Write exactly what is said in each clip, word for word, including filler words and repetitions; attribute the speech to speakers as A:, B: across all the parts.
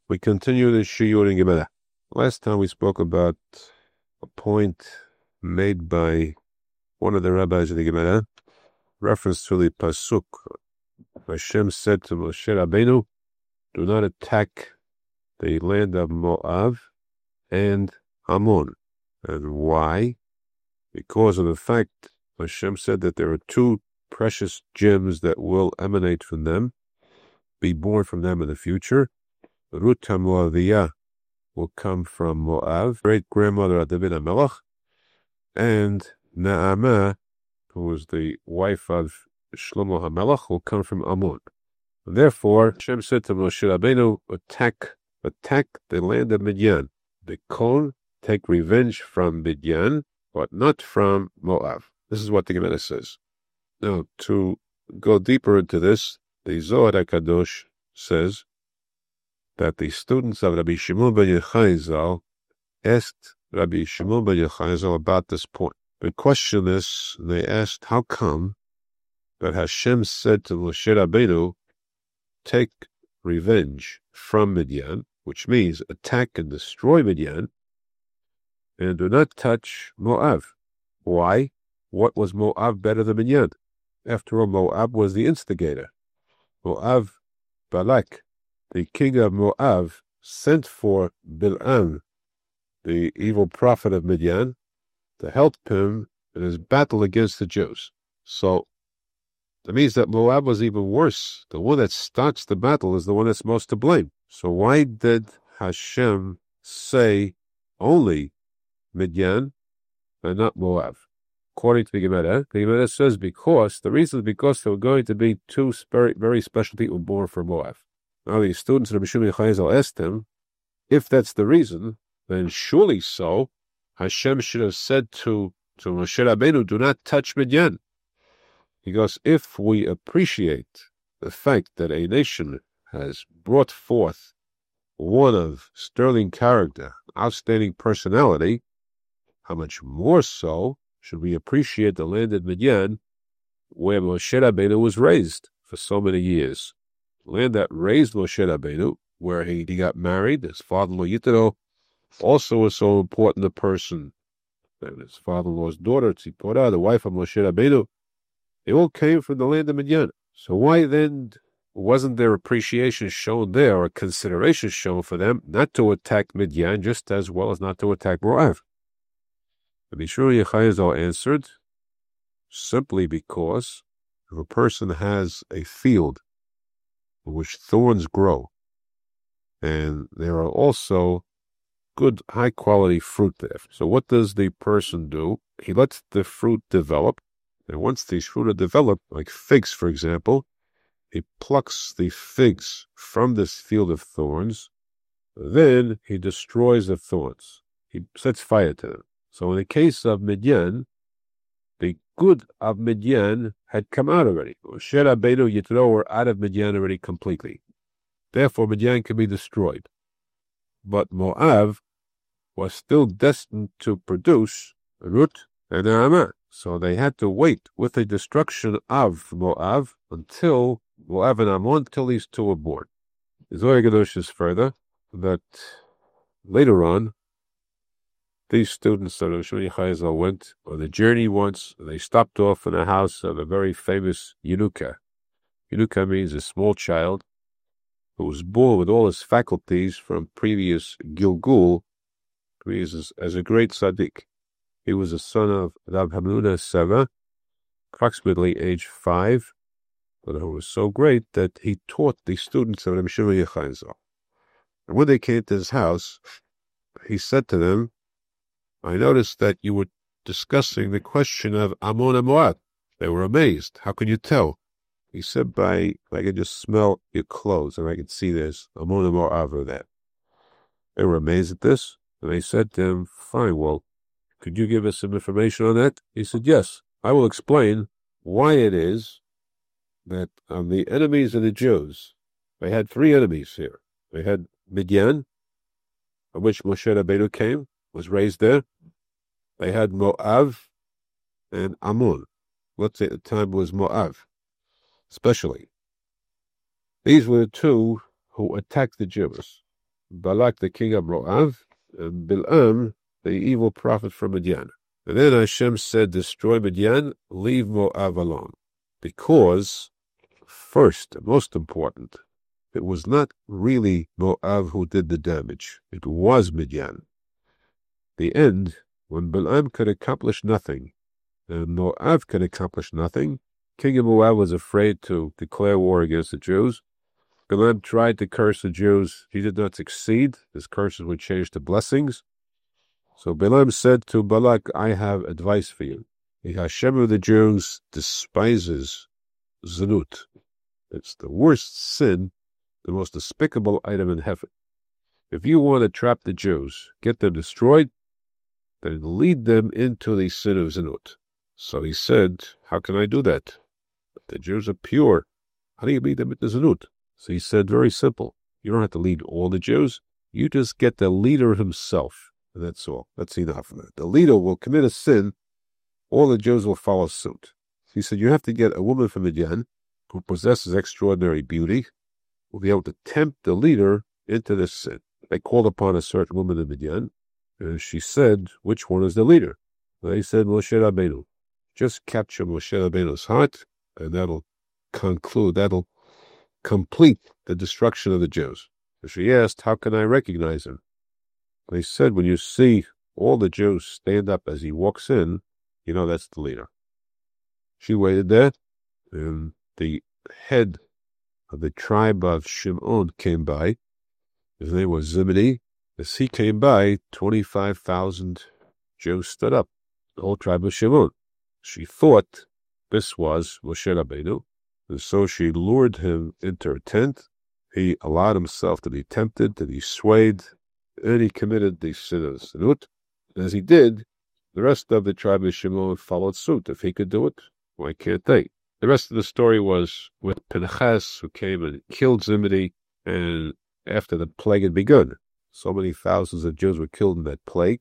A: We continue the Shiur in Gemara. Last time we spoke about a point made by one of the rabbis of the Gemara, reference to the Pasuk. Hashem said to Moshe Rabbeinu, do not attack the land of Moab and Ammon. And why? Because of the fact Hashem said that there are two precious gems that will emanate from them, be born from them in the future. Ruth HaMoaviyah will come from Moab, great-grandmother of David HaMelech, and Naamah, who was the wife of Shlomo HaMelech, will come from Ammon. Therefore, Hashem said to Moshe Rabbeinu, attack, attack the land of Midian. The Kol, take revenge from Midian, but not from Moab. This is what the Gemara says. Now, to go deeper into this, the Zohar HaKadosh says that the students of Rabbi Shimon ben Yochai Zal asked Rabbi Shimon ben Yochai Zal about this point. The question is, they asked, how come that Hashem said to Moshe Rabbeinu, take revenge from Midian, which means attack and destroy Midian, and do not touch Moab? Why? What was Moab better than Midian? After all, Moab was the instigator. Moab, Balak, the king of Moab, sent for Bil'am, the evil prophet of Midian, to help him in his battle against the Jews. So, that means that Moab was even worse. The one that starts the battle is the one that's most to blame. So why did Hashem say only Midian and not Moab? According to the Gemara, the Gemara says because, the reason is because there were going to be two very special people born from Moab. Now the students of Rabbi Shimon ben Yochai Zal asked him, if that's the reason, then surely so, Hashem should have said to, to Moshe Rabbeinu, do not touch Midian. Because if we appreciate the fact that a nation has brought forth one of sterling character, outstanding personality, how much more so should we appreciate the land of Midian, where Moshe Rabbeinu was raised for so many years. The land that raised Moshe Rabbeinu, where he, he got married, his father-in-law Yitro, also was so important a person. And his father-in-law's daughter, Tzipora, the wife of Moshe Rabbeinu, they all came from the land of Midian. So why then wasn't there appreciation shown there, or consideration shown for them not to attack Midian just as well as not to attack Moab? Rabbi Shimon ben Yochai Zal answered, simply because if a person has a field in which thorns grow, and there are also good high-quality fruit there. So what does the person do? He lets the fruit develop, and once these fruit are developed, like figs, for example, he plucks the figs from this field of thorns, then he destroys the thorns. He sets fire to them. So in the case of Midian, the good of Midian had come out already. Moshe Rabbeinu, Yitro were out of Midian already completely. Therefore, Midian can be destroyed. But Moab was still destined to produce Ruth and Naamah. So they had to wait with the destruction of Moab until Moab and Ammon, until these two were born. The Zohar HaKadosh is further that later on, these students of Rabbi Shimon ben Yochai Zal went on a journey once. They stopped off in the house of a very famous Yenuka. Yenuka means a small child who was born with all his faculties from previous Gilgul, as, as a great tzaddik. He was a son of Rav Hamnuna Seva, approximately age five, but he was so great that he taught the students of Rabbi Shimon ben Yochai Zal. And when they came to his house, he said to them, I noticed that you were discussing the question of Ammon and Moab. They were amazed. How can you tell? He said, by, I could just smell your clothes, and I could see there's Ammon and Moab over there. They were amazed at this, and they said to him, fine, well, could you give us some information on that? He said, yes, I will explain why it is that of the enemies of the Jews, they had three enemies here. They had Midian, of which Moshe Rabbeinu came, was raised there. They had Moab and Ammon. Let's say at the time was Moab, especially. These were the two who attacked the Jews. Balak the king of Moab, and Bilam the evil prophet from Midian. And then Hashem said, destroy Midian, leave Moab alone. Because, first, and most important, it was not really Moab who did the damage. It was Midian. The end, when Bilam could accomplish nothing, and Moab could accomplish nothing, King of Moab was afraid to declare war against the Jews. Bilam tried to curse the Jews. He did not succeed. His curses were changed to blessings. So Bilam said to Balak, I have advice for you. The Hashem of the Jews despises Zanut. It's the worst sin, the most despicable item in heaven. If you want to trap the Jews, get them destroyed, then lead them into the sin of Zanut. So he said, how can I do that? The Jews are pure. How do you lead them into Zanut? So he said, very simple. You don't have to lead all the Jews. You just get the leader himself. And that's all. That's enough. The leader will commit a sin. All the Jews will follow suit. He said, you have to get a woman from Midian who possesses extraordinary beauty, will be able to tempt the leader into this sin. They called upon a certain woman in Midian, and she said, which one is the leader? They said, Moshe Rabbeinu. Just capture Moshe Rabbeinu's heart, and that'll conclude, that'll complete the destruction of the Jews. So she asked, how can I recognize him? They said, when you see all the Jews stand up as he walks in, you know that's the leader. She waited there, and the head of the tribe of Shimon came by. His name was Zimri. As he came by, twenty-five thousand Jews stood up, the whole tribe of Shimon. She thought this was Moshe Rabbeinu, and so she lured him into her tent. He allowed himself to be tempted, to be swayed, and he committed the sin of Zanut. As he did, the rest of the tribe of Shimon followed suit. If he could do it, why can't they? The rest of the story was with Pinchas, who came and killed Zimri, and after the plague had begun, so many thousands of Jews were killed in that plague.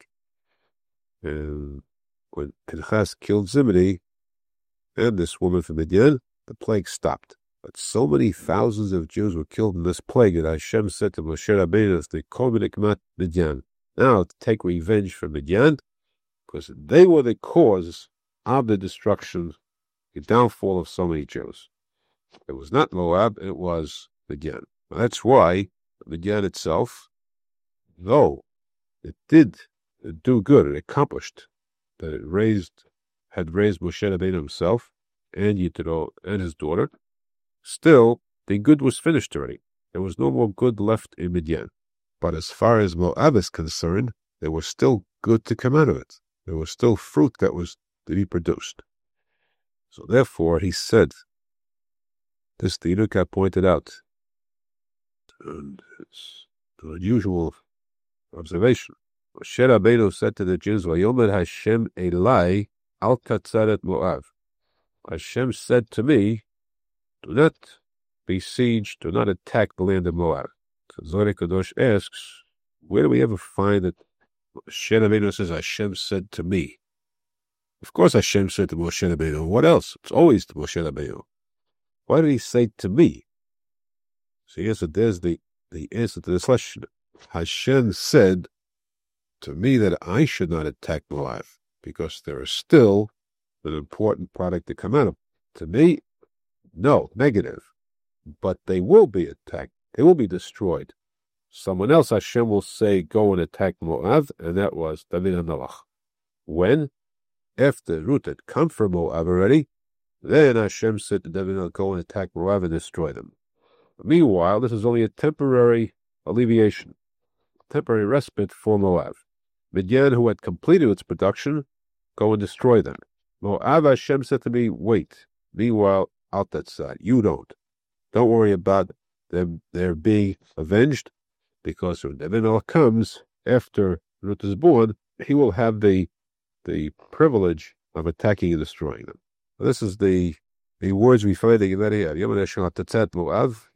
A: And when Pinchas killed Zimri and this woman from Midian, the plague stopped. But so many thousands of Jews were killed in this plague that Hashem said to Moshe Rabbeinu, the Kol Mikmat Midian, now to take revenge for Midian, because they were the cause of the destruction, the downfall of so many Jews. It was not Moab, it was Midian. That's why Midian itself, though it did do good, it accomplished that it raised, had raised Moshe Rabbeinu himself and Yitro and his daughter, still the good was finished already. There was no more good left in Midian. But as far as Moab is concerned, there was still good to come out of it. There was still fruit that was to be produced. So therefore, he said, this the Yinuka pointed out, and it's an unusual observation. Moshe Rabbeinu said to the Jews, Vayomer Hashem Elai al katzaret Moab. Hashem said to me, do not besiege, do not attack the land of Moab. So Zohar Kadosh asks, where do we ever find that Moshe Rabbeinu says, Hashem said to me? Of course Hashem said to Moshe Rabbeinu. What else? It's always to Moshe Rabbeinu. Why did he say to me? So yes, there's the, the answer to this question. Hashem said to me that I should not attack Moab, because there is still an important product to come out of it. To me, no, negative. But they will be attacked. They will be destroyed. Someone else, Hashem will say, go and attack Moab, and that was David HaMelech. When? After Ruth had come from Moab already, then Hashem said to David, go and attack Moab and destroy them. Meanwhile, this is only a temporary alleviation, temporary respite for Moab. Midian, who had completed its production, go and destroy them. Moab, Hashem said to me, wait. Meanwhile, out that side, you don't. Don't worry about them, they're being avenged, because when David comes after Ruth is born, he will have the the privilege of attacking and destroying them. This is the the words we find in that here. Moshe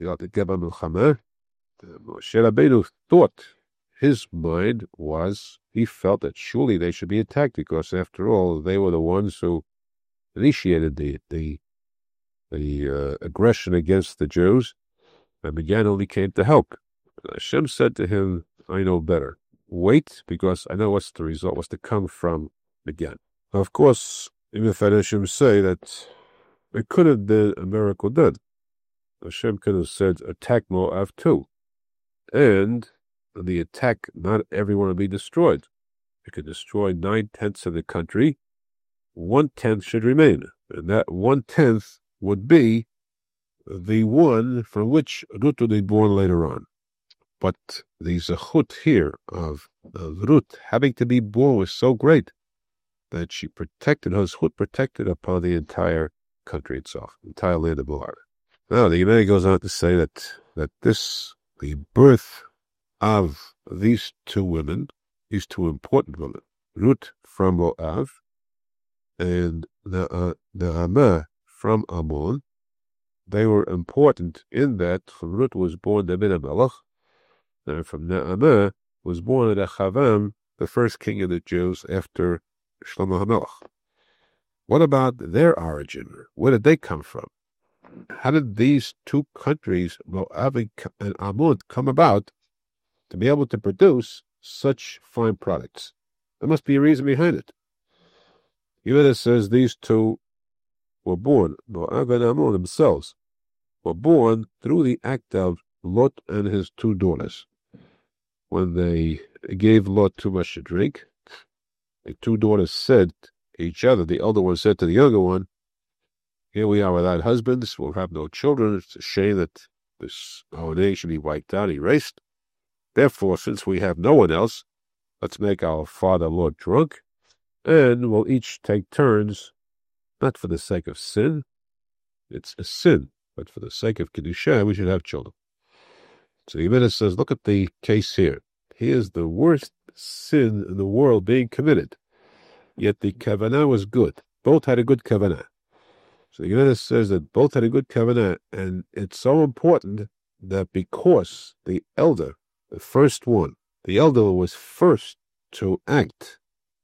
A: Rabbeinu thought, his mind was, he felt that surely they should be attacked, because after all, they were the ones who initiated the the the uh, aggression against the Jews, and Midian only came to help. And Hashem said to him, I know better. Wait, because I know what's the result, what's to come from again. Now, of course, even if Hashem say that it could have been a miracle done. Hashem could have said, attack Moab too. And the attack, not everyone will be destroyed. It could destroy nine-tenths of the country. One-tenth should remain. And that one-tenth would be the one from which Ruth would be born later on. But the zechut here of, of Ruth having to be born was so great that she protected, her zechut protected upon the entire country itself, the entire land of Moab. Now, the Gemara goes on to say that, that this, the birth of these two women, these two important women, Ruth from Moab and the uh, Naamah from Ammon, they were important in that from Ruth was born David HaMelech, and from Naamah was born Rechavam, the first king of the Jews after Shlomo HaMelech. What about their origin? Where did they come from? How did these two countries, Moab and Ammon, come about to be able to produce such fine products? There must be a reason behind it. Yehuda says these two were born, Moab and Ammon themselves, were born through the act of Lot and his two daughters. When they gave Lot too much to drink, the two daughters said to each other, the elder one said to the younger one, here we are without husbands, we'll have no children, it's a shame that this our name should be wiped out, erased. Therefore, since we have no one else, let's make our father Lot drunk, and we'll each take turns, not for the sake of sin, it's a sin, but for the sake of Kedusha, we should have children. So Yehuda says, look at the case here. Here's the worst sin in the world being committed. Yet the kavanah was good. Both had a good kavanah. So Yehuda says that both had a good kavanah, and it's so important that because the elder, the first one, the elder was first to act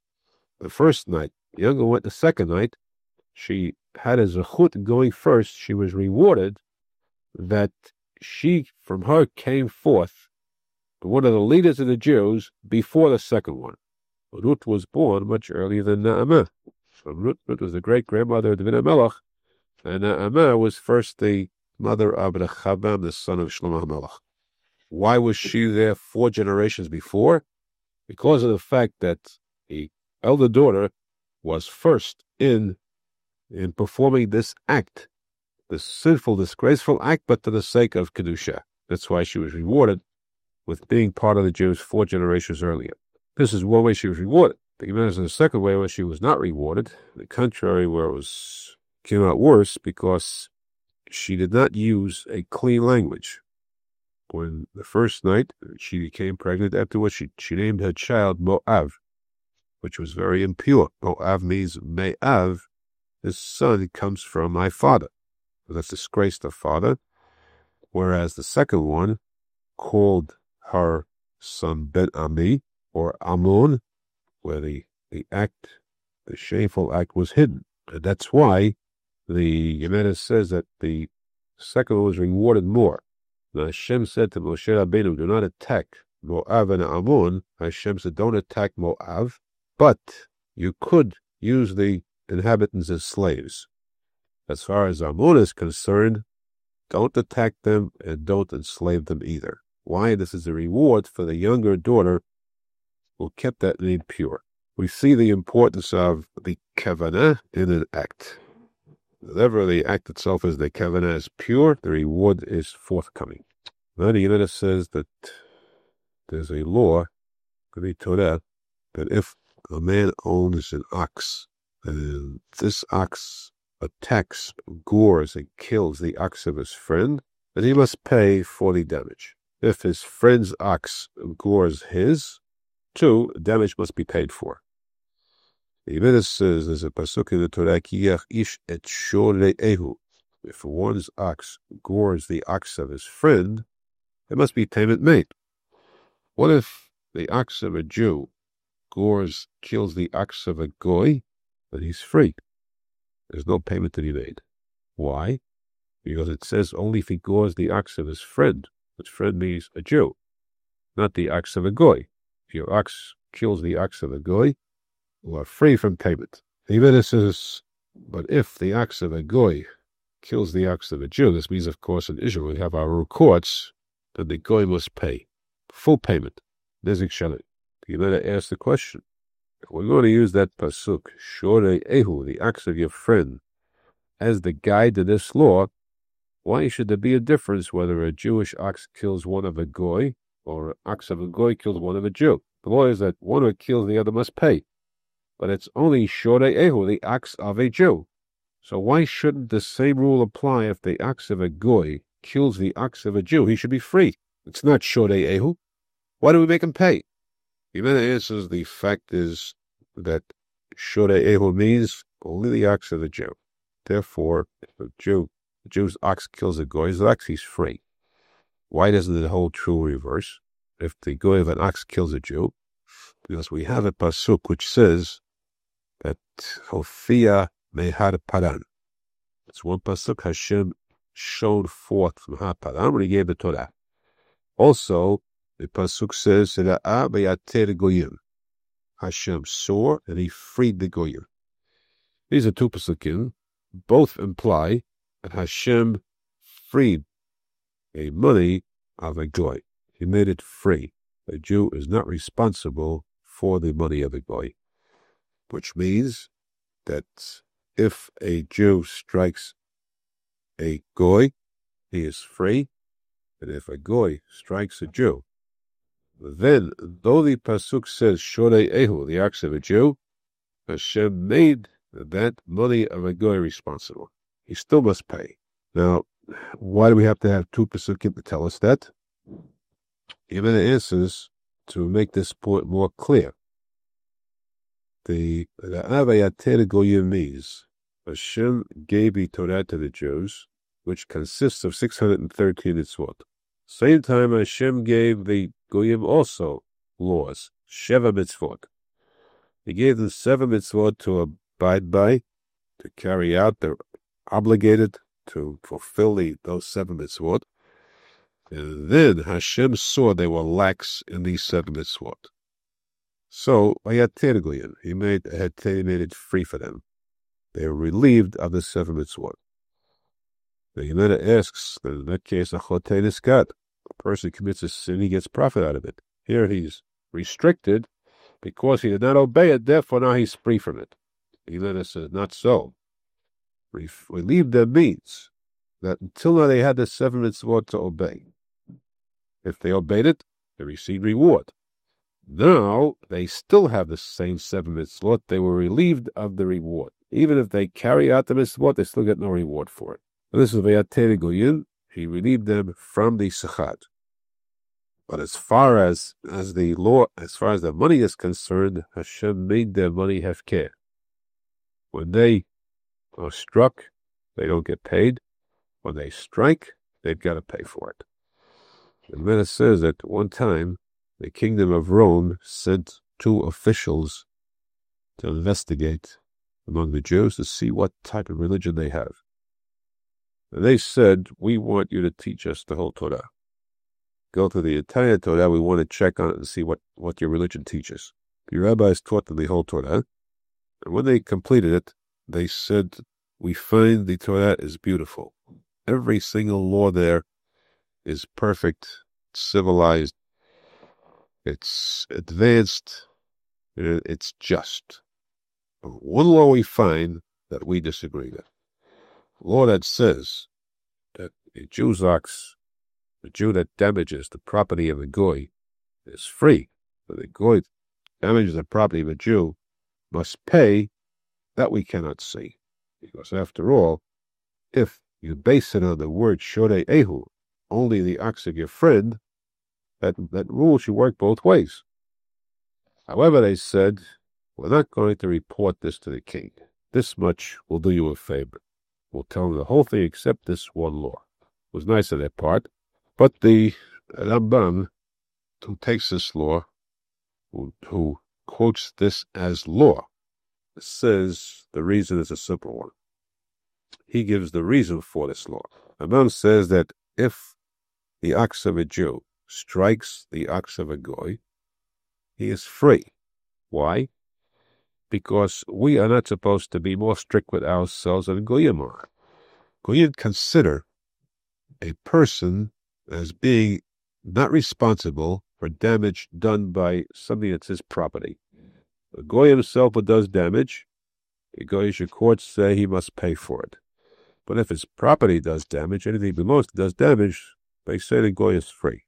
A: the first night, the younger went the second night, she had a zechut going first, she was rewarded that she, from her, came forth one of the leaders of the Jews before the second one. Ruth was born much earlier than Naamah. So Ruth, Ruth was the great-grandmother of David HaMelech, and Naamah was first the mother of Rechavam, the son of Shlomo HaMelech. Why was she there four generations before? Because of the fact that the elder daughter was first in, in performing this act, this sinful, disgraceful act, but to the sake of Kedusha. That's why she was rewarded with being part of the Jews four generations earlier. This is one way she was rewarded. The Gemara is in the second way where she was not rewarded, the contrary, where it was came out worse because she did not use a clean language. When the first night she became pregnant, afterwards she, she named her child Moav, which was very impure. Moav means Me'av, this son comes from my father. That's disgraced the father. Whereas the second one called her son Ben Ami, or Ammon, where the, the act, the shameful act was hidden. And that's why the Gemara says that the second one was rewarded more. Now Hashem said to Moshe Rabbeinu, do not attack Moab and Ammon. Hashem said, don't attack Moab, but you could use the inhabitants as slaves. As far as Ammon is concerned, don't attack them and don't enslave them either. Why? This is a reward for the younger daughter who kept that name pure. We see the importance of the kavanah in an act. Whatever the act itself is, the kavanah is pure, the reward is forthcoming. Now the Gemara says that there's a law, the Torah, that if a man owns an ox, and this ox attacks, gores, and kills the ox of his friend, then he must pay for the damage. If his friend's ox gores his, too, damage must be paid for. The Gemara says, there's a pasuk in the Torah, Kiyach ish et shor le'ehu. If one's ox gores the ox of his friend, there must be payment made. What if the ox of a Jew gores, kills the ox of a goy? Then he's free. There's no payment to be made. Why? Because it says only if he gores the ox of his friend, which friend means a Jew. not the ox of a goy. If your ox kills the ox of a goy, you are free from payment. The Gemara says, but if the ox of a goy kills the ox of a Jew, this means, of course, in Israel we have our courts, then the goy must pay full payment. Nezik Shalit. The Gemara asks the question, if we're going to use that pasuk, Shorei Ehu, the ox of your friend, as the guide to this law, why should there be a difference whether a Jewish ox kills one of a goy or an ox of a goy kills one of a Jew? The law is that one who kills the other must pay. But it's only Shorei Ehu, the ox of a Jew. So why shouldn't the same rule apply if the ox of a goy kills the ox of a Jew? He should be free. It's not Shorei Ehu. Why do we make him pay? The Gemara answers, the fact is that Shorei Ehu means only the ox of a Jew. Therefore, if a Jew, the Jew's ox kills a goy's ox, he's free. Why doesn't it hold true reverse? If the goy of an ox kills a Jew, because we have a pasuk which says that Hophia Mehar Paran. It's one pasuk Hashem showed forth from Har Paran when he gave the Torah. Also, the pasuk says Ra'a Beyater Goyim. Hashem saw and he freed the Goyim. These are two pasukim. Both imply that Hashem freed a money of a goy. He made it free. A Jew is not responsible for the money of a goy, which means that if a Jew strikes a goy, he is free, and if a goy strikes a Jew, then, though the pasuk says Shorei Ehu, the ox of a Jew, Hashem made that money of a goy responsible. He still must pay. Now, why do we have to have two pasukim to tell us that? Even the answers to make this point more clear. The Avayater Goyim means Hashem gave the Torah to the Jews, which consists of six hundred thirteen mitzvot. Same time, Hashem gave the Goyim also laws, Sheva mitzvot. He gave them seven mitzvot to abide by, to carry out. They're obligated to fulfill the, those seven mitzvot. And then Hashem saw they were lax in these seven mitzvot. So, Vayater Goyim, he made, he made it free for them. They were relieved of the seven mitzvot. The Gemara asks, in that case, a chotei niskat. A person commits a sin, he gets profit out of it. Here he's restricted because he did not obey it, therefore now he's free from it. The Gemara says, not so. Relieve them means that until now they had the seven mitzvot to obey. If they obeyed it, they received reward. Now they still have the same seven mitzvot. They were relieved of the reward. Even if they carry out the mitzvot, they still get no reward for it. And this is Vayater Goyim. He relieved them from the sachat. But as far as, as the law, as far as the money is concerned, Hashem made their money hefker. When they are struck, they don't get paid. When they strike, they've got to pay for it. The Gemara says that one time, the kingdom of Rome sent two officials to investigate among the Jews to see what type of religion they have. And they said, we want you to teach us the whole Torah. Go through the entire Torah, we want to check on it and see what, what your religion teaches. The rabbis taught them the whole Torah, and when they completed it, they said, we find the Torah is beautiful. Every single law there is perfect, civilized, it's advanced, it's just. But one law we find that we disagree with. A law that says that a Jew's ox, a Jew that damages the property of a goy, is free. But a goy damages the property of a Jew must pay, that we cannot see. Because after all, if you base it on the word Shorei Ehu, only the ox of your friend, that, that rule should work both ways. However, they said, we're not going to report this to the king. This much will do you a favor. We'll tell him the whole thing except this one law. It was nice of their part. But the Rambam, who takes this law, who, who quotes this as law, says the reason is a simple one. He gives the reason for this law. Rambam says that if the ox of a Jew strikes the ox of a goy, he is free. Why? Because we are not supposed to be more strict with ourselves than goyim are. Goyim consider a person as being not responsible for damage done by something that's his property. The goy himself who does damage, the goyish courts say he must pay for it. But if his property does damage, anything belongs to does damage, they say the goy is free.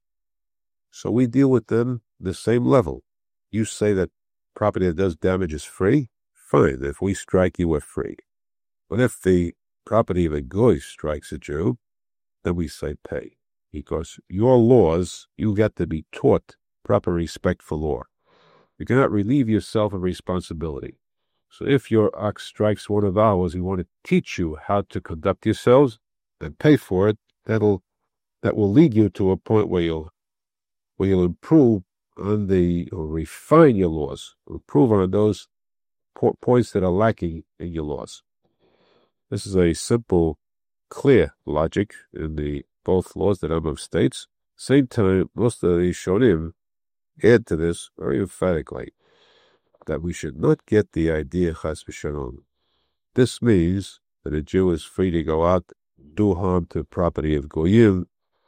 A: So we deal with them the same level. You say that property that does damage is free? Fine. If we strike you, we're free. But if the property of a goy strikes a Jew, then we say pay. Because your laws, you got to be taught proper respect for law. You cannot relieve yourself of responsibility. So if your ox strikes one of ours, we want to teach you how to conduct yourselves and pay for it. That'll that will lead you to a point where you'll where you'll improve on the or refine your laws, improve on those po- points that are lacking in your laws. This is a simple, clear logic in the both laws that Rambam states. Same time, most of the Shonim add to this very emphatically that we should not get the idea chas v'shalom. This means that a Jew is free to go out, do harm to property of goyim,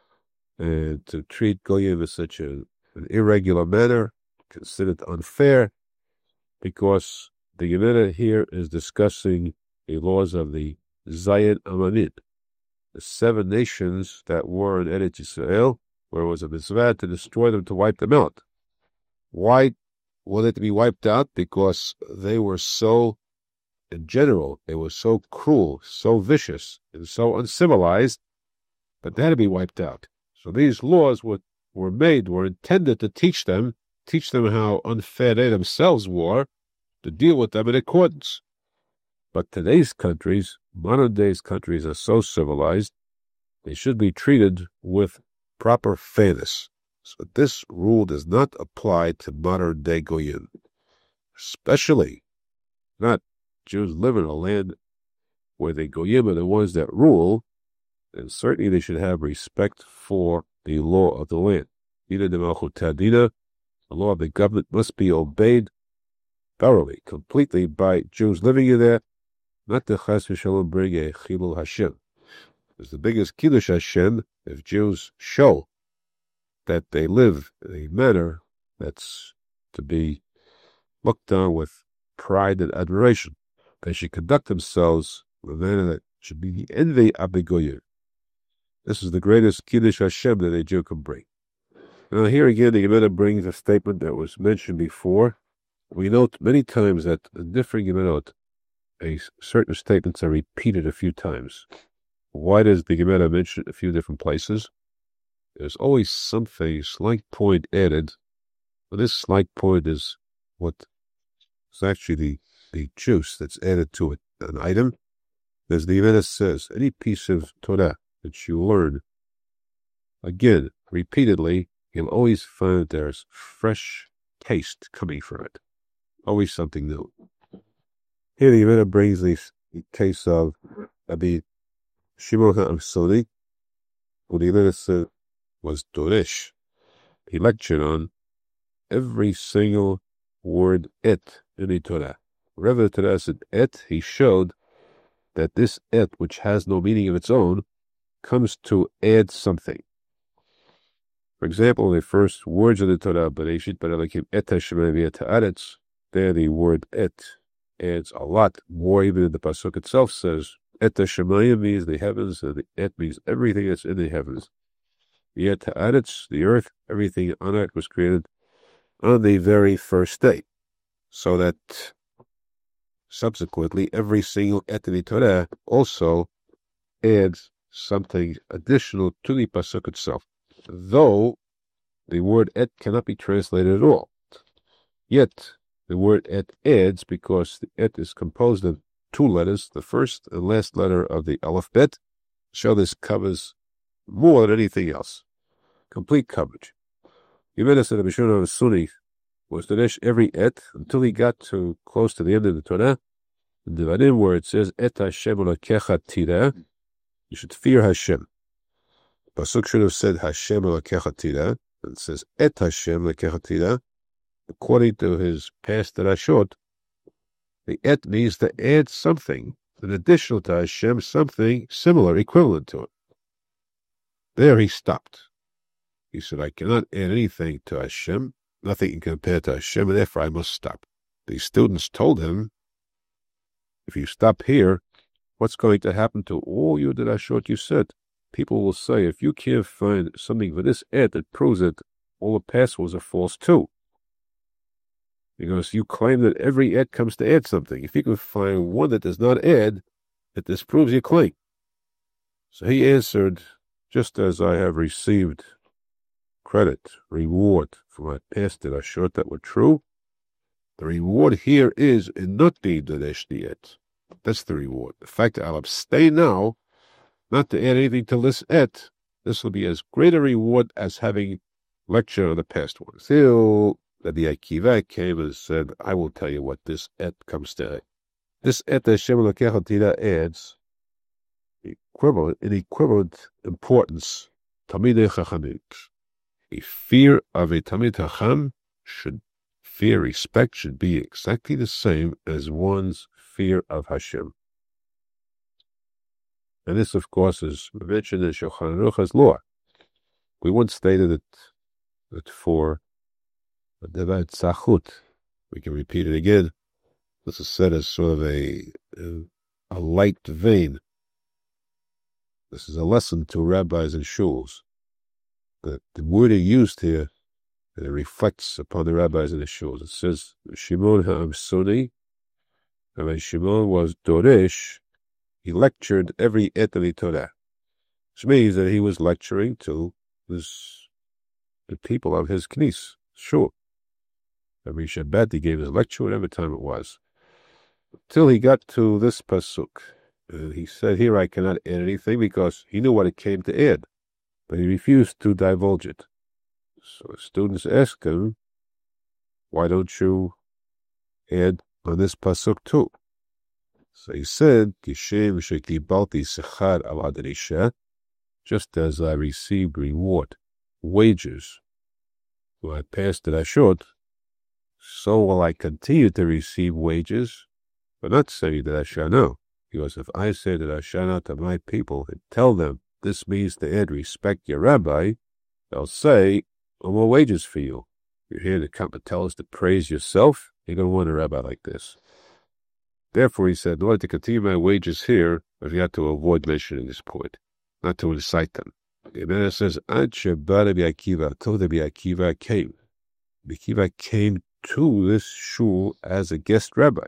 A: and to treat goyim in such a, an irregular manner, considered unfair, because the Gemara here is discussing the laws of the Zayin Amanit, the seven nations that were in Eretz Yisrael, where it was a mitzvah to destroy them, to wipe them out. Why were they to be wiped out? Because they were so, in general, they were so cruel, so vicious, and so uncivilized, that they had to be wiped out. So these laws were, were made, were intended to teach them, teach them how unfair they themselves were, to deal with them in accordance. But today's countries, modern day's countries, are so civilized, they should be treated with proper fairness. So this rule does not apply to modern day goyim, especially not Jews live in a land where the goyim are the ones that rule, and certainly they should have respect for the law of the land. Dina de Malchut Tadina, the law of the government must be obeyed thoroughly, completely by Jews living in there, not to chas v'shalom bring a chilul Hashem. It's the biggest kiddush Hashem if Jews show that they live in a manner that's to be looked on with pride and admiration. They should conduct themselves in a manner that should be the envy of the goyim. This is the greatest kiddush Hashem that a Jew can bring. Now here again, the Gemara brings a statement that was mentioned before. We note many times that in different Gemarot, a certain statements are repeated a few times. Why does the Gemara mention a few different places? There's always something, slight point added. But this slight point is what is actually the, the juice that's added to it, an item. As the Gemara says, any piece of Torah that you learn, again, repeatedly, you'll always find that there's fresh taste coming from it. Always something new. Here the Gemara brings the, the case of Rabbi Shimon HaAmsoni, who the Gemara said was Dorish. He lectured on every single word et in the Torah. Wherever the Torah said et, he showed that this et, which has no meaning of its own, comes to add something. For example, the first words of the Torah, Bereshit bara Elokim et hashamayim v'et haaretz, there the word et adds a lot more. Even in the pasuk itself says et hashamayim means the heavens, and the et means everything that's in the heavens. V'et haaretz, the earth, everything on it was created on the very first day. So that subsequently every single et in the Torah also adds something additional to the pasuk itself, though the word et cannot be translated at all. Yet the word et adds, because the et is composed of two letters, the first and last letter of the alphabet, so this covers more than anything else. Complete coverage. Yemena said Rabbi Shimon HaAmsoni was to dash every et until he got to close to the end of the Torah, in the Devarim, where it says et Hashem Elokecha tireh, you should fear Hashem. Pasuk should have said Hashem Elokecha tireh, and it says Et Hashem lekechatila, according to his past Rashot, the Et means to add something, an additional to Hashem, something similar, equivalent to it. There he stopped. He said, I cannot add anything to Hashem, nothing can compare to Hashem, and therefore I must stop. The students told him, if you stop here, what's going to happen to all your Rashot you said? People will say, if you can't find something for this Et that proves that all the past ones are false too. Because you claim that every Et comes to add something. If you can find one that does not add, it disproves your claim. So he answered, just as I have received credit, reward for my past Rashot that were true, the reward here is in not being Daresh the Et. That's the reward. The fact that I'll abstain now, not to add anything to this Et, this will be as great a reward as having lecture on the past one. Till Rabbi Akiva came and said, I will tell you what this Et comes to. This Et Hashem lekechatila adds equivalent, an equivalent importance. Talmidei Chachamim. A fear of a Talmid Chacham should, fear, respect should be exactly the same as one's fear of Hashem. And this, of course, is mentioned in Shulchan Aruch's law. We once stated that, that for a Devat Tzachut, we can repeat it again, this is said as sort of a, a, a light vein. This is a lesson to rabbis and shuls. The, the wording used here, and it reflects upon the rabbis and the shuls. It says, Shimon ha'amsoni, and when Shimon was Doresh, he lectured every Et in the Torah, which means that he was lecturing to this, the people of his knis, shul. Every Shabbat he gave his lecture, whatever time it was, till he got to this pasuk. And he said, here I cannot add anything, because he knew what it came to add, but he refused to divulge it. So the students asked him, why don't you add on this pasuk too? So he said, Kishem shekibalti sechar al adrisha, just as I received reward, wages, when I passed it Rashot, so will I continue to receive wages, but not saying that I shall know. Because if I say that I shall not to my people and tell them this means to add respect your rabbi, they'll say, no more wages for you. You're here to come and tell us to praise yourself? You don't want a rabbi like this. Therefore, he said, in order to continue my wages here, I've got to avoid mentioning this point, not to incite them. And then it says, Ad sheba Rabbi Akiva, till Rabbi Akiva came. Rabbi Akiva came to this shul as a guest rabbi.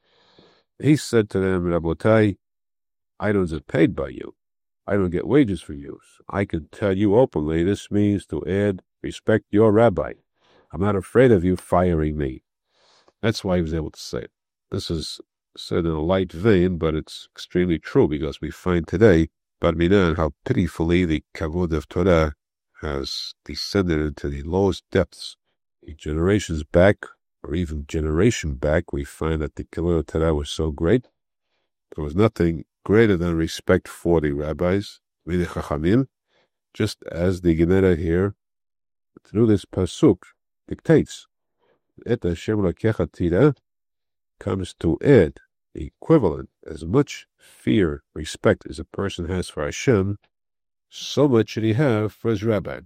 A: He said to them, Rabotai, I don't get paid by you. I don't get wages for you. So I can tell you openly, this means to add respect your rabbi. I'm not afraid of you firing me. That's why he was able to say it. This is said in a light vein, but it's extremely true, because we find today, Barminan, how pitifully the kavod of Torah has descended into the lowest depths. Generations back, or even generation back, we find that the kavod of Torah was so great. There was nothing greater than respect for the rabbis, the Chachamim, just as the Gemara here, through this pasuk, dictates. Et Hashem lekechatila comes to add the equivalent, as much fear, respect as a person has for Hashem, so much should he have for his rabbi.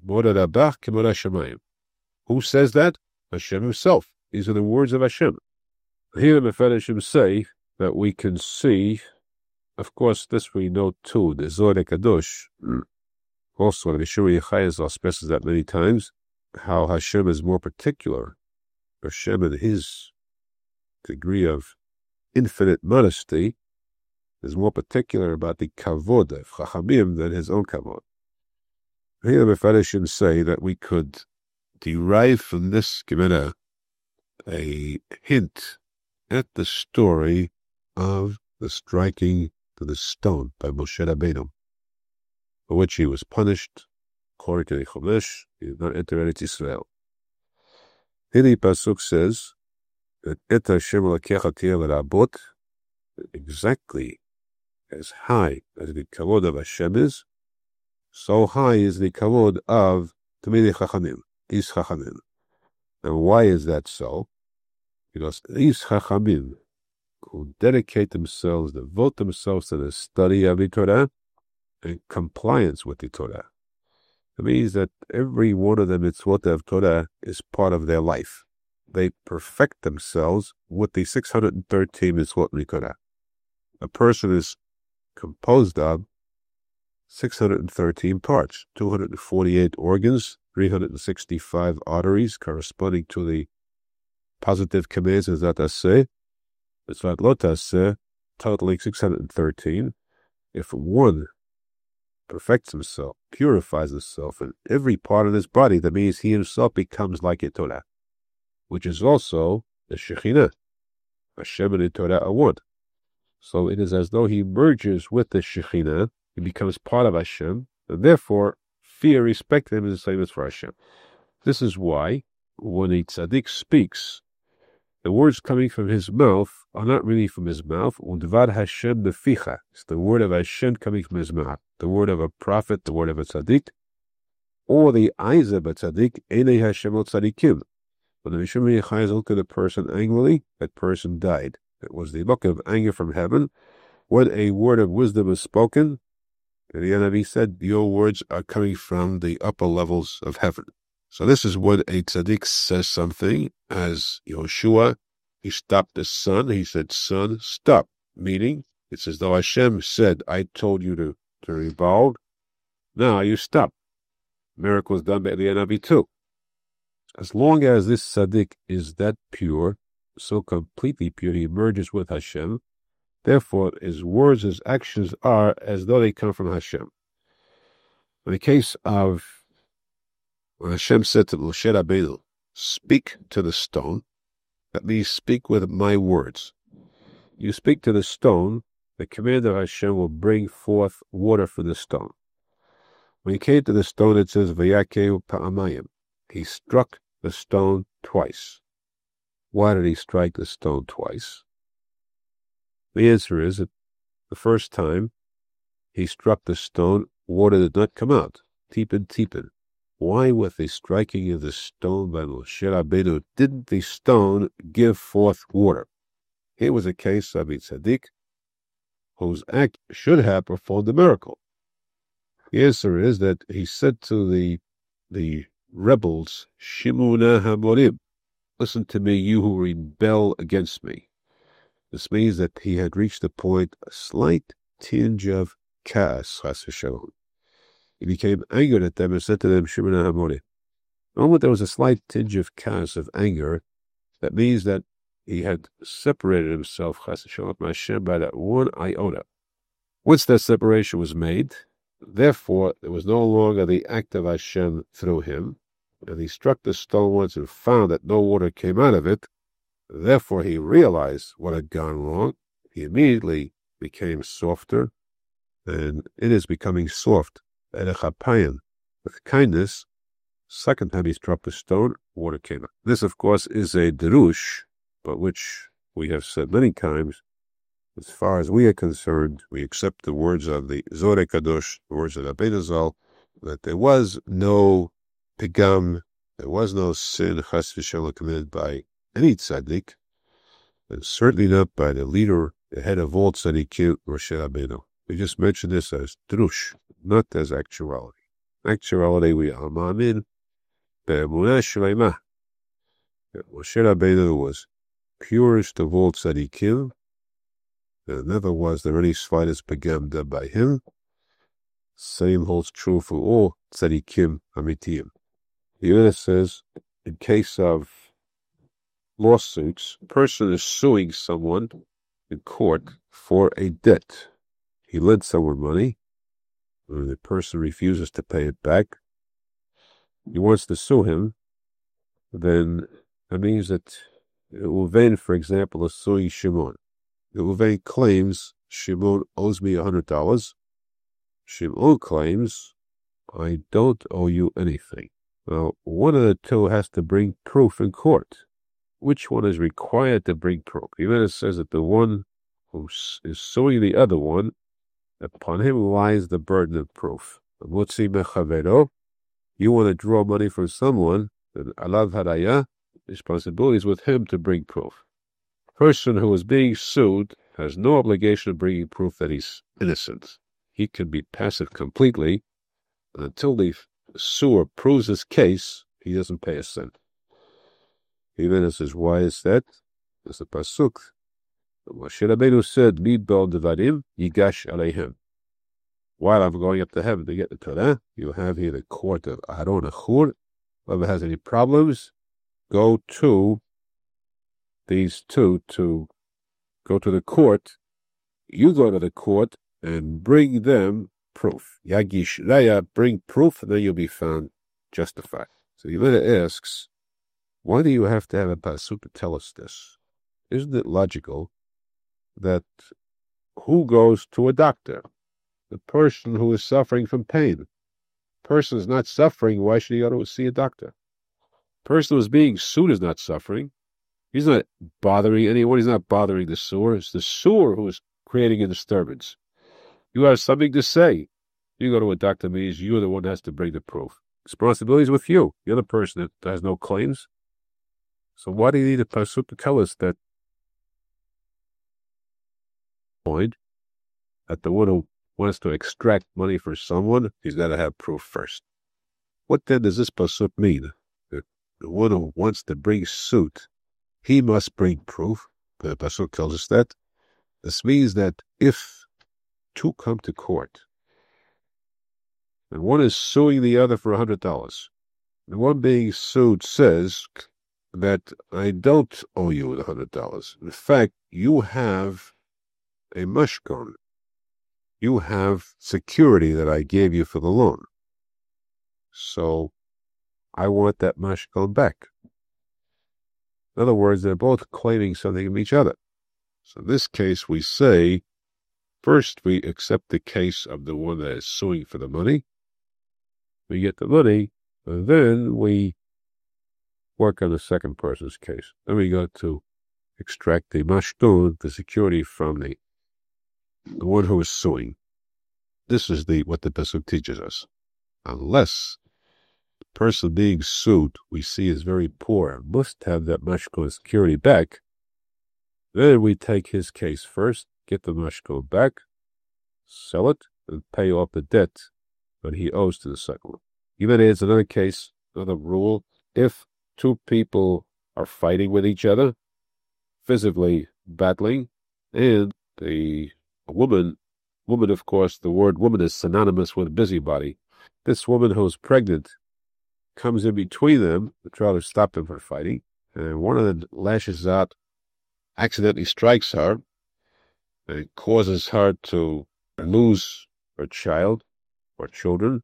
A: Who says that? Hashem himself. These are the words of Hashem. Here the Mefarshim say that we can see, of course, this we know too, the Zohar Kadosh, also the Shuri Yechayah expresses that many times, how Hashem is more particular. Hashem, in his degree of infinite modesty, is more particular about the kavod of Chachamim than his own kavod. Here the Mefarshim say that we could derive from this Gemara a hint at the story of the striking to the stone by Moshe Rabbeinu, for which he was punished, according to the Chumash. He did not enter Eretz Yisrael. Here the pasuk says that Et Hashem lekechatila l'rabot, exactly as high as the kavod of Hashem is, so high is the kavod of Talmidei Chachamim. is Chachamim. And why is that so? Because these Chachamim who dedicate themselves, devote themselves to the study of the Torah and compliance with the Torah. It means that every one of the mitzvot of Torah is part of their life. They perfect themselves with the six hundred thirteen mitzvot in Torah. A person is composed of six hundred thirteen parts, two hundred forty-eight organs, three hundred sixty-five arteries corresponding to the positive commands of Zat Aseh, Mitzvot Lo Taseh, totaling six hundred thirteen. If one perfects himself, purifies himself in every part of his body, that means he himself becomes like a Torah, which is also the Shekhinah. Hashem and the Torah are one. So it is as though he merges with the Shekhinah, he becomes part of Hashem, and therefore fear, respect him is the same as for Hashem. This is why when a tzaddik speaks, the words coming from his mouth are not really from his mouth. Undvar Hashem beficha. It's the word of Hashem coming from his mouth. The word of a prophet, the word of a tzaddik, or the eyes of a tzaddik, Einei Hashem o tzaddikim. When the Mishum Yechai looked at a person angrily, that person died. It was the look of anger from heaven. When a word of wisdom is spoken, and the Navi said, your words are coming from the upper levels of heaven. So this is when a tzaddik says something, as Yoshua, he stopped the sun, he said, sun, stop. Meaning, it's as though Hashem said, I told you to, to revolve, now you stop. Miracles done by the Navi too. As long as this tzaddik is that pure, so completely pure, he merges with Hashem, therefore his words, his actions are as though they come from Hashem. In the case of when Hashem said to Moshe Rabbeinu, speak to the stone, that means speak with my words. You speak to the stone, the command of Hashem will bring forth water from the stone. When he came to the stone, it says, Vayakeu pa'amayim. He struck the stone twice. Why did he strike the stone twice? The answer is that the first time he struck the stone, water did not come out. Tipin, tipin. Why, with the striking of the stone by Moshe Rabbeinu, didn't the stone give forth water? Here was a case of a tzaddik whose act should have performed the miracle. The answer is that he said to the the rebels, Shimuna Hamorim, listen to me, you who rebel against me. This means that he had reached the point, a slight tinge of chaos, chas v'shalom. He became angered at them and said to them, Shimona Hamorim. The moment there was a slight tinge of chaos, of anger, that means that he had separated himself, chas v'shalom, from Hashem by that one iota. Once that separation was made, therefore there was no longer the act of Hashem through him, and he struck the stone once and found that no water came out of it. Therefore he realized what had gone wrong. He immediately became softer, and it is becoming soft. With kindness, second time he struck the stone, water came out. This, of course, is a derush, but which we have said many times. As far as we are concerned, we accept the words of the Zohar Kadosh, the words of Rabbeinu Zal, that there was no pigam, there was no sin, chas v'shalom, committed by any tzaddik, and certainly not by the leader, the head of all tzaddikim, Moshe Rabbeinu. We just mentioned this as drush, not as actuality. Actuality, we are ma'amin be'emunah shleimah. Moshe Rabbeinu was purest of all tzaddikim. There never was there any slightest pagam done by him. Same holds true for all tzaddikim amitiyim. The Yonah says, in case of lawsuits, a person is suing someone in court for a debt. He lent someone money, and the person refuses to pay it back. He wants to sue him, then that means that Reuven, for example, is suing Shimon. Reuven claims Shimon owes me a hundred dollars. Shimon claims I don't owe you anything. Well, one of the two has to bring proof in court. Which one is required to bring proof? Even it says that the one who is suing the other one, upon him lies the burden of proof. You want to draw money from someone, then alav haraya, responsibility is with him to bring proof. Person who is being sued has no obligation of bringing proof that he's innocent. He can be passive completely, and until the suer proves his case, he doesn't pay a cent. Even says, why is that? It's a pasuk. Moshe Rabbeinu said, Midbar Devarim Yigash Aleihim. While I'm going up to heaven to get the Torah, you have here the court of Aharon Achur. Whoever has any problems, go to these two to go to the court. You go to the court and bring them proof. Yagish Raya, bring proof, and then you'll be found justified. So the Gemara asks, why do you have to have a pasuk to tell us this? Isn't it logical that who goes to a doctor? The person who is suffering from pain. The person is not suffering, why should he go to see a doctor? The person who is being sued is not suffering. He's not bothering anyone. He's not bothering the suer. It's the suer who is creating a disturbance. You have something to say. You go to a doctor means you're the one that has to bring the proof. Responsibility is with you. You're the person that has no claims. So why do you need a pasuk to tell us that point that the one who wants to extract money for someone, he's got to have proof first? What then does this pasuk mean? That the one who wants to bring suit, he must bring proof. The pasuk tells us that. This means that if two come to court, and one is suing the other for a hundred dollars, the one being sued says that I don't owe you the hundred dollars. In fact, you have a mashkon. You have security that I gave you for the loan. So I want that mashkon back. In other words, they're both claiming something of each other. So in this case, we say, first we accept the case of the one that is suing for the money. We get the money, and then we work on the second person's case. Then we go to extract the mashtun, the security from the the one who is suing. This is the what the pasuk teaches us. Unless the person being sued we see is very poor, must have that mashkon security back, then we take his case first, get the mashkon back, sell it, and pay off the debt that he owes to the second one. Even it's another case, another rule. If two people are fighting with each other, physically battling, and the woman, woman, of course, the word woman is synonymous with busybody. This woman who's pregnant comes in between them to try to stop them from fighting, and one of them lashes out, accidentally strikes her, and it causes her to lose her child or children,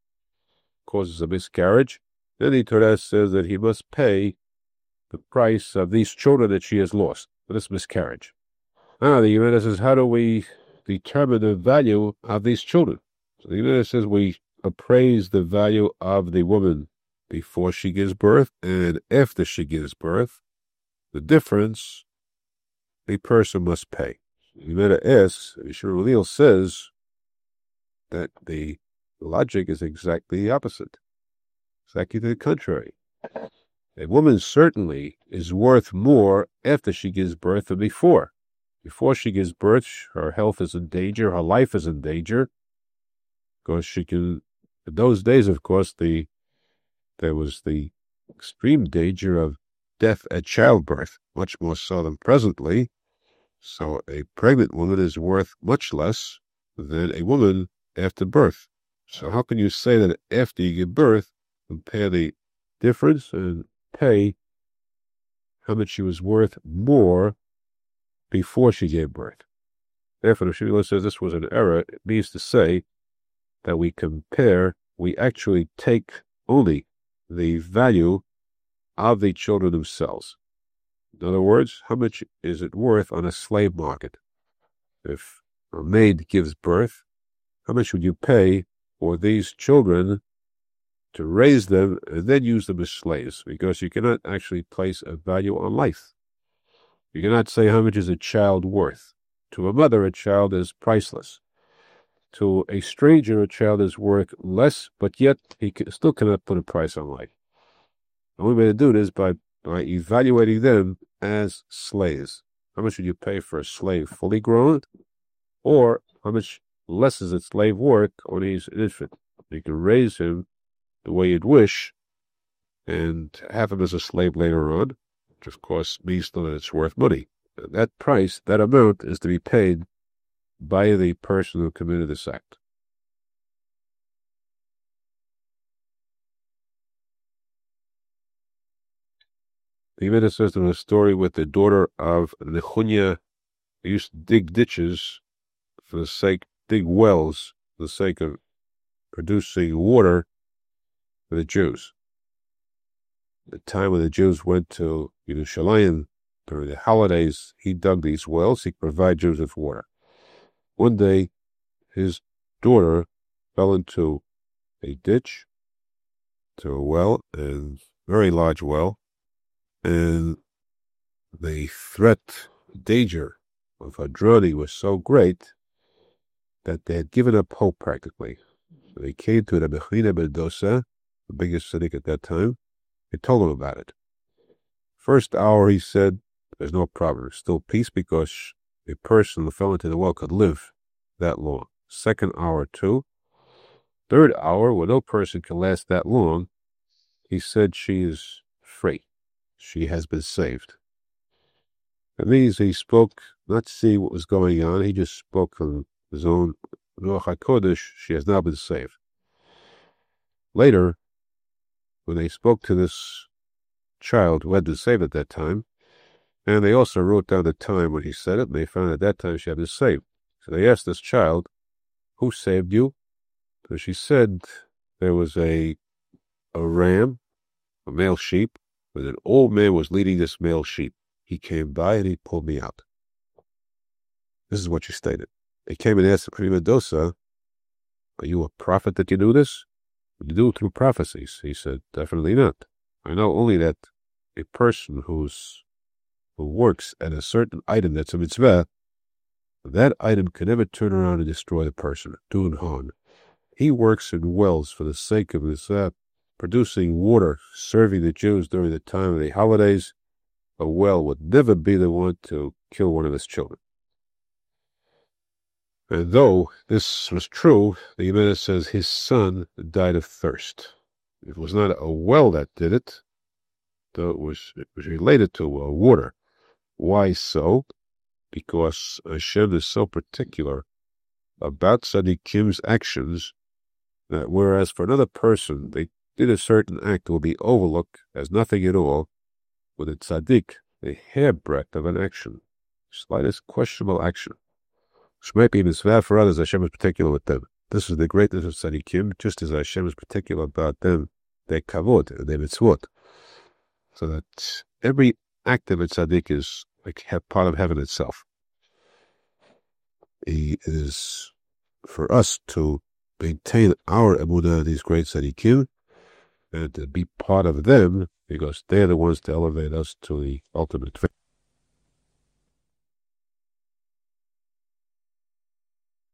A: causes a miscarriage. Then the Torah says that he must pay the price of these children that she has lost for this miscarriage. Now the Gemara says, how do we determine the value of these children? So the Gemara says we appraise the value of the woman before she gives birth and after she gives birth. The difference the person must pay. The Gemara asks, Shmuel says that the logic is exactly the opposite. Exactly to the contrary. A woman certainly is worth more after she gives birth than before. Before she gives birth, her health is in danger, her life is in danger, because she can, in those days, of course, the there was the extreme danger of death at childbirth, much more so than presently. So a pregnant woman is worth much less than a woman after birth. So how can you say that after you give birth, compare the difference and pay how much she was worth more before she gave birth? Therefore, if Shmuel says this was an error, it means to say that we compare, we actually take only the value of the children themselves. In other words, how much is it worth on a slave market? If a maid gives birth, how much would you pay for these children to raise them and then use them as slaves? Because you cannot actually place a value on life. You cannot say how much is a child worth. To a mother, a child is priceless. To a stranger, a child is worth less, but yet he still cannot put a price on life. The only way to do this by by evaluating them as slaves. How much would you pay for a slave fully grown, or how much less is its slave work when he's an infant? You can raise him the way you'd wish, and have him as a slave later on, which of course means that it's worth money. And that price, that amount, is to be paid by the person who committed this act. The Gemara says in a story with the daughter of Nechunya, they used to dig ditches for the sake, dig wells for the sake of producing water for the Jews. The time when the Jews went to Yerushalayim during the holidays, he dug these wells. He could provide Jews with water. One day, his daughter fell into a ditch, to a well, a very large well, and the threat, danger of her drowning was so great that they had given up hope practically. So they came to Rabbi Chanina ben Dosa, the biggest tzaddik at that time. They told him about it. First hour, he said, there's no problem. There's still peace because a person who fell into the well could live that long. Second hour, too. Third hour, when no person can last that long, he said she is free. She has been saved. That means he spoke not to see what was going on. He just spoke from his own Ruach HaKodesh. She has now been saved. Later, when they spoke to this child who had been saved at that time, and they also wrote down the time when he said it, and they found at that time she had been saved. So they asked this child, who saved you? So she said there was a a ram, a male sheep, but an old man was leading this male sheep. He came by and he pulled me out. This is what she stated. They came and asked Rabbi Dosa, are you a prophet that you do this? Did you do it through prophecies? He said, definitely not. I know only that a person who's who works at a certain item that's a mitzvah, that item can never turn around and destroy the person, do him harm. He works in wells for the sake of his uh, producing water, serving the Jews during the time of the holidays. A well would never be the one to kill one of his children. And though this was true, the Gemara says his son died of thirst. It was not a well that did it, though it was, it was related to uh, water. Why so? Because Hashem is so particular about Tzaddikim's actions that whereas for another person they did a certain act that will be overlooked as nothing at all, with a tzaddik, a hairbreadth of an action, slightest questionable action, which might be mitzvah for others, Hashem is particular with them. This is the greatness of tzaddikim, just as Hashem is particular about them, their kavod, and their mitzvot. So that every act of a tzaddik is like part of heaven itself. It is for us to maintain our emunah in these great tzaddikim and to be part of them because they're the ones to elevate us to the ultimate.